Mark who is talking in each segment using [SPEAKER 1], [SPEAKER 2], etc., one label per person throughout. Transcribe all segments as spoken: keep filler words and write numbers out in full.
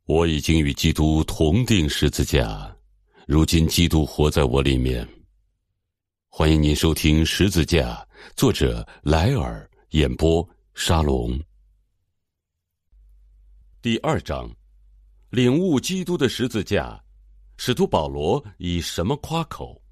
[SPEAKER 1] 我已经与基督同定十字架，如今基督活在我里面。欢迎您收听《十字架》，作者莱尔，演播沙龙。第二章，领悟基督的十字架，使徒保罗以什么夸口？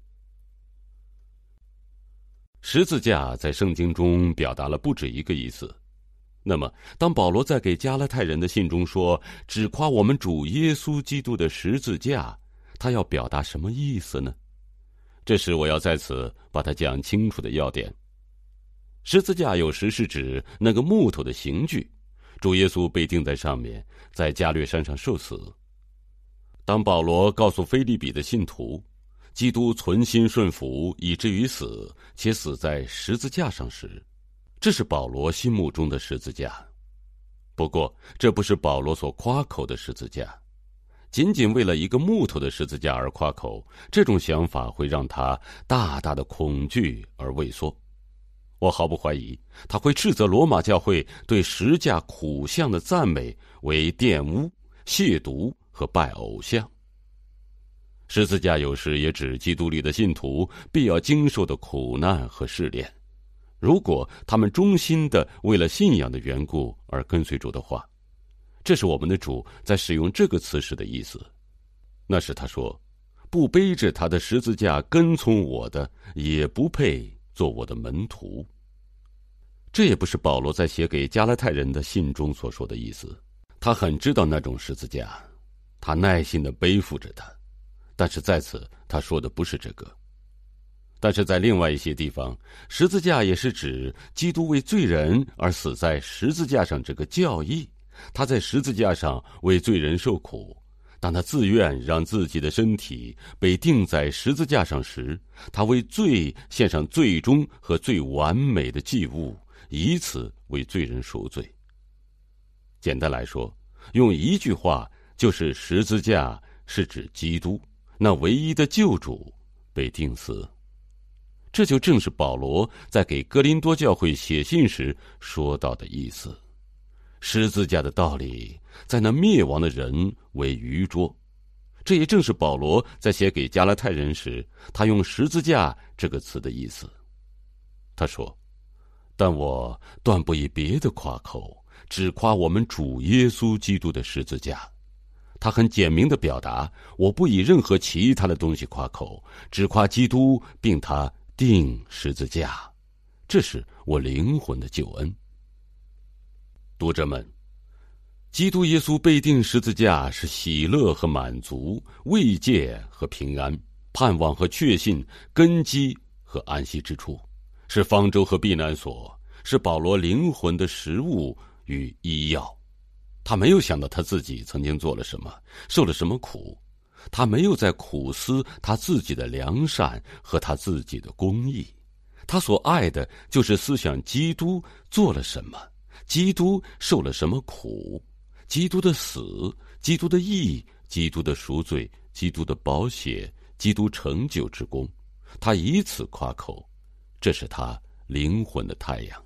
[SPEAKER 1] 十字架在圣经中表达了不止一个意思。那么当保罗在给加拉太人的信中说只夸我们主耶稣基督的十字架，他要表达什么意思呢？这是我要在此把它讲清楚的要点。十字架有时是指那个木头的刑具，主耶稣被钉在上面，在加略山上受死。当保罗告诉腓立比的信徒基督存心顺服以至于死，且死在十字架上时，这是保罗心目中的十字架。不过这不是保罗所夸口的十字架。仅仅为了一个木头的十字架而夸口，这种想法会让他大大的恐惧而畏缩。我毫不怀疑他会斥责罗马教会对十架苦相的赞美为玷污、亵渎和拜偶像。十字架有时也指基督里的信徒必要经受的苦难和试炼，如果他们忠心的为了信仰的缘故而跟随主的话。这是我们的主在使用这个词时的意思。那是他说，不背着他的十字架跟从我的，也不配做我的门徒。这也不是保罗在写给加拉太人的信中所说的意思。他很知道那种十字架，他耐心地背负着它，但是在此他说的不是这个。但是在另外一些地方，十字架也是指基督为罪人而死在十字架上这个教义。他在十字架上为罪人受苦，当他自愿让自己的身体被钉在十字架上时，他为罪献上最终和最完美的祭物，以此为罪人赎罪。简单来说，用一句话，就是十字架是指基督，那唯一的救主被钉死。这就正是保罗在给哥林多教会写信时说到的意思。十字架的道理在那灭亡的人为愚拙，这也正是保罗在写给加拉太人时他用十字架这个词的意思。他说，但我断不以别的夸口，只夸我们主耶稣基督的十字架。他很简明地表达，我不以任何其他的东西夸口，只夸基督并他钉十字架，这是我灵魂的救恩。读者们，基督耶稣被钉十字架是喜乐和满足，慰藉和平安，盼望和确信，根基和安息之处，是方舟和避难所，是保罗灵魂的食物与医药。他没有想到他自己曾经做了什么，受了什么苦，他没有在苦思他自己的良善和他自己的公义，他所爱的就是思想基督做了什么，基督受了什么苦，基督的死，基督的义，基督的赎罪，基督的宝血，基督成就之功，他以此夸口，这是他灵魂的太阳。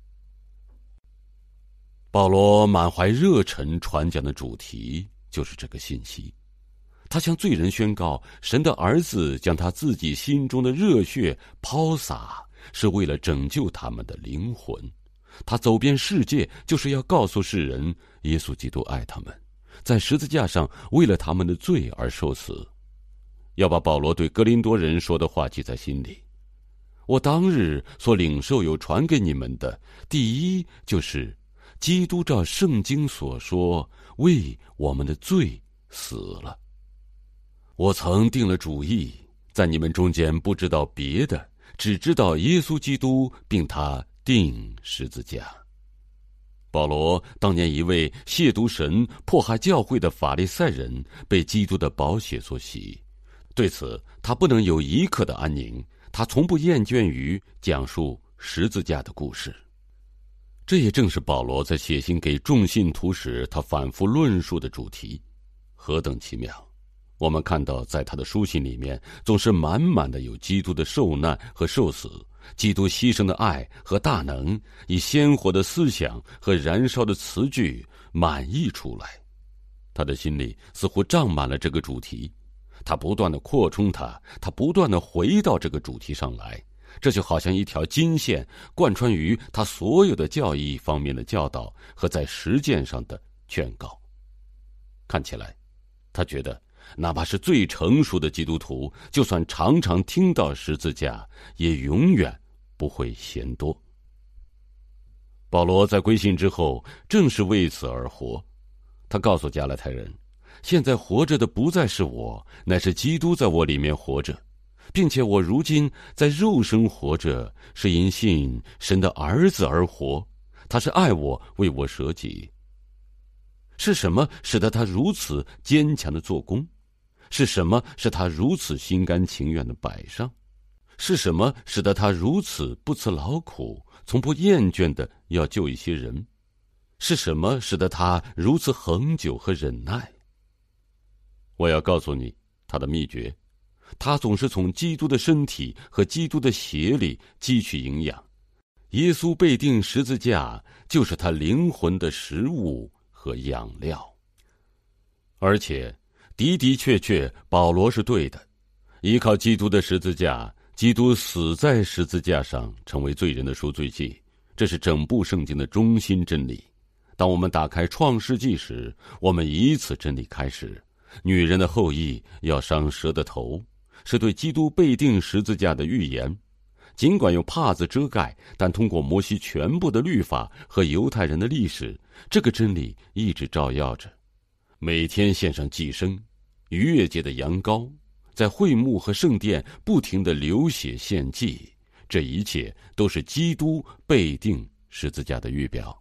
[SPEAKER 1] 保罗满怀热忱传讲的主题就是这个信息。他向罪人宣告，神的儿子将他自己心中的热血抛洒，是为了拯救他们的灵魂。他走遍世界，就是要告诉世人，耶稣基督爱他们，在十字架上为了他们的罪而受死。要把保罗对哥林多人说的话记在心里。我当日所领受有传给你们的，第一就是基督照圣经所说，为我们的罪死了。我曾定了主意，在你们中间不知道别的，只知道耶稣基督并他钉十字架。保罗当年一位亵渎神、迫害教会的法利赛人，被基督的宝血所洗，对此他不能有一刻的安宁，他从不厌倦于讲述十字架的故事。这也正是保罗在写信给众信徒时他反复论述的主题，何等奇妙！我们看到在他的书信里面总是满满的有基督的受难和受死，基督牺牲的爱和大能，以鲜活的思想和燃烧的词句满溢出来。 他的心里似乎胀满了这个主题，他不断地扩充它，他不断地回到这个主题上来，这就好像一条金线贯穿于他所有的教义方面的教导和在实践上的劝告。看起来，他觉得哪怕是最成熟的基督徒，就算常常听到十字架，也永远不会嫌多。保罗在归信之后，正是为此而活。他告诉加拉太人，现在活着的不再是我，乃是基督在我里面活着，并且我如今在肉身活着，是因信神的儿子而活，他是爱我，为我舍己。是什么使得他如此坚强的做工？是什么使他如此心甘情愿的摆上？是什么使得他如此不辞劳苦，从不厌倦的要救一些人？是什么使得他如此恒久和忍耐？我要告诉你他的秘诀，他总是从基督的身体和基督的血里汲取营养。耶稣被钉十字架就是他灵魂的食物和养料。而且的的确确保罗是对的，依靠基督的十字架，基督死在十字架上，成为罪人的赎罪祭，这是整部圣经的中心真理。当我们打开创世纪时，我们以此真理开始，女人的后裔要伤蛇的头，是对基督被钉十字架的预言。尽管用帕子遮盖，但通过摩西全部的律法和犹太人的历史，这个真理一直照耀着。每天献上祭牲，逾越节的羊羔，在会幕和圣殿不停地流血献祭，这一切都是基督被钉十字架的预表。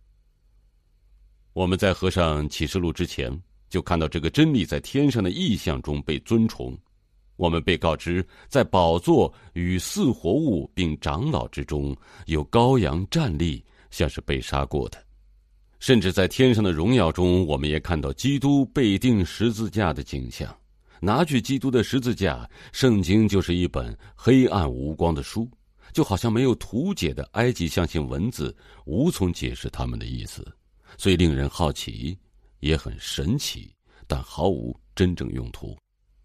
[SPEAKER 1] 我们在合上启示录之前，就看到这个真理在天上的异象中被尊崇。我们被告知，在宝座与四活物并长老之中，有羔羊站立，像是被杀过的。甚至在天上的荣耀中，我们也看到基督被钉十字架的景象。拿去基督的十字架，圣经就是一本黑暗无光的书，就好像没有图解的埃及象形文字，无从解释它们的意思，虽令人好奇，也很神奇，但毫无真正用途。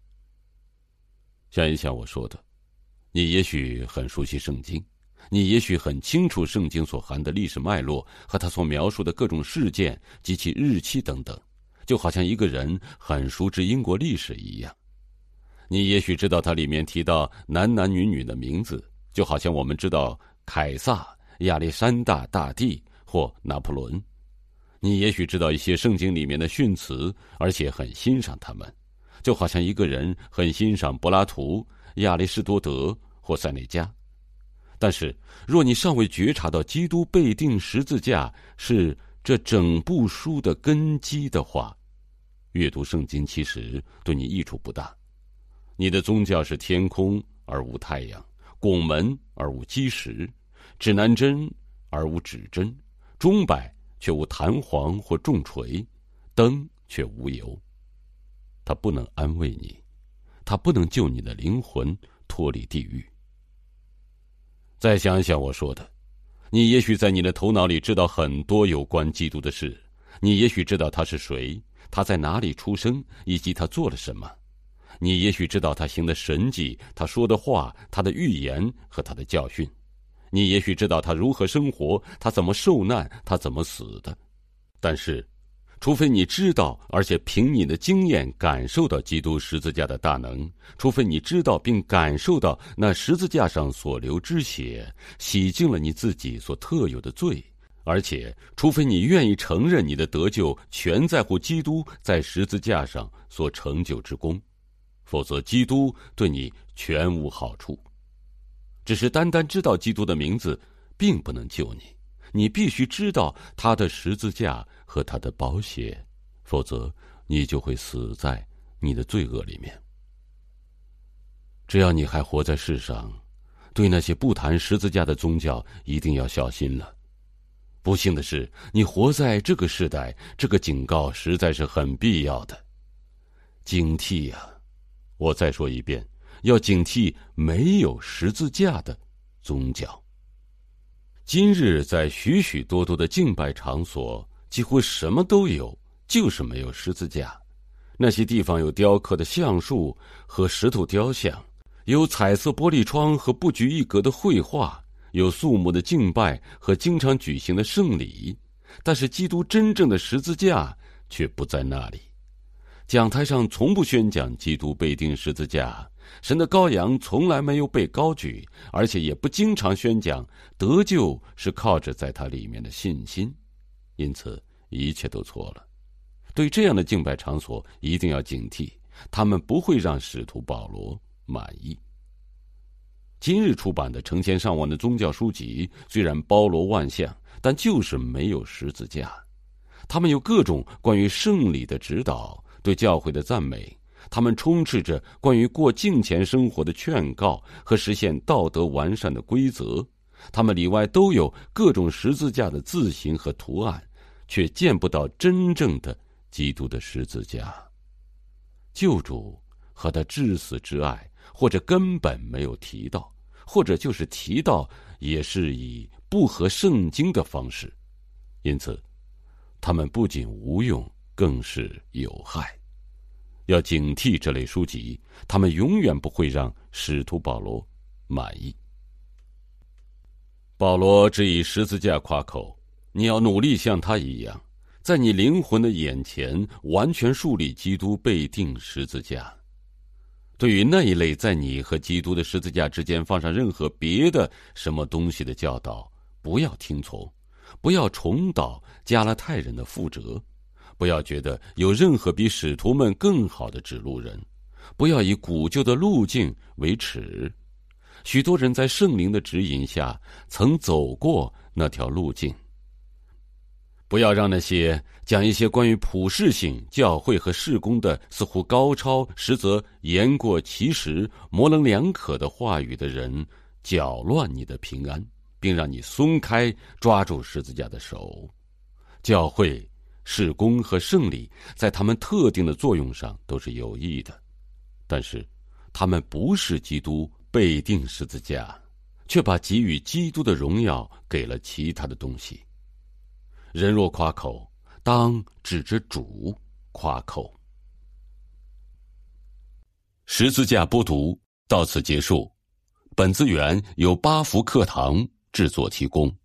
[SPEAKER 1] 想一想我说的，你也许很熟悉圣经，你也许很清楚圣经所含的历史脉络和它所描述的各种事件及其日期等等，就好像一个人很熟知英国历史一样。你也许知道它里面提到男男女女的名字，就好像我们知道凯撒、亚历山大大帝或拿破仑。你也许知道一些圣经里面的训词，而且很欣赏他们，就好像一个人很欣赏柏拉图、亚里士多德或塞内加。但是若你尚未觉察到基督被钉十字架是这整部书的根基的话，阅读圣经其实对你益处不大。你的宗教是天空而无太阳，拱门而无基石，指南针而无指针，钟摆却无弹簧或重锤，灯却无油。它不能安慰你，它不能救你的灵魂脱离地狱。再想想我说的，你也许在你的头脑里知道很多有关基督的事，你也许知道他是谁，他在哪里出生，以及他做了什么。你也许知道他行的神迹，他说的话，他的预言和他的教训。你也许知道他如何生活，他怎么受难，他怎么死的。但是除非你知道，而且凭你的经验感受到基督十字架的大能，除非你知道并感受到那十字架上所流之血洗净了你自己所特有的罪，而且除非你愿意承认你的得救全在乎基督在十字架上所成就之功，否则基督对你全无好处。只是单单知道基督的名字并不能救你，你必须知道他的十字架和他的宝血，否则你就会死在你的罪恶里面。只要你还活在世上，对那些不谈十字架的宗教一定要小心了。不幸的是，你活在这个时代，这个警告实在是很必要的。警惕啊！我再说一遍，要警惕没有十字架的宗教。今日在许许多多的敬拜场所，几乎什么都有就是没有十字架。那些地方有雕刻的橡树和石头雕像，有彩色玻璃窗和不拘一格的绘画，有肃穆的敬拜和经常举行的圣礼，但是基督真正的十字架却不在那里。讲台上从不宣讲基督被钉十字架，神的羔羊从来没有被高举，而且也不经常宣讲得救是靠着在他里面的信心。因此一切都错了。对这样的敬拜场所一定要警惕，他们不会让使徒保罗满意。今日出版的成千上万的宗教书籍虽然包罗万象，但就是没有十字架。他们有各种关于圣礼的指导，对教会的赞美，他们充斥着关于过敬虔生活的劝告和实现道德完善的规则，他们里外都有各种十字架的字形和图案，却见不到真正的基督的十字架。救主和他至死之爱，或者根本没有提到，或者就是提到，也是以不合圣经的方式。因此他们不仅无用，更是有害。要警惕这类书籍，他们永远不会让使徒保罗满意。保罗只以十字架夸口，你要努力像他一样，在你灵魂的眼前完全树立基督被钉十字架。对于那一类在你和基督的十字架之间放上任何别的什么东西的教导，不要听从，不要重蹈加拉太人的覆辙，不要觉得有任何比使徒们更好的指路人，不要以古旧的路径为耻。许多人在圣灵的指引下曾走过那条路径。不要让那些讲一些关于普世性、教会和事工的似乎高超，实则言过其实、模棱两可的话语的人搅乱你的平安，并让你松开抓住十字架的手。教会、事工和圣礼在他们特定的作用上都是有益的，但是他们不是基督被钉十字架，却把给予基督的荣耀给了其他的东西。人若夸口，当指着主夸口。十字架播读到此结束，本资源由八福课堂制作提供。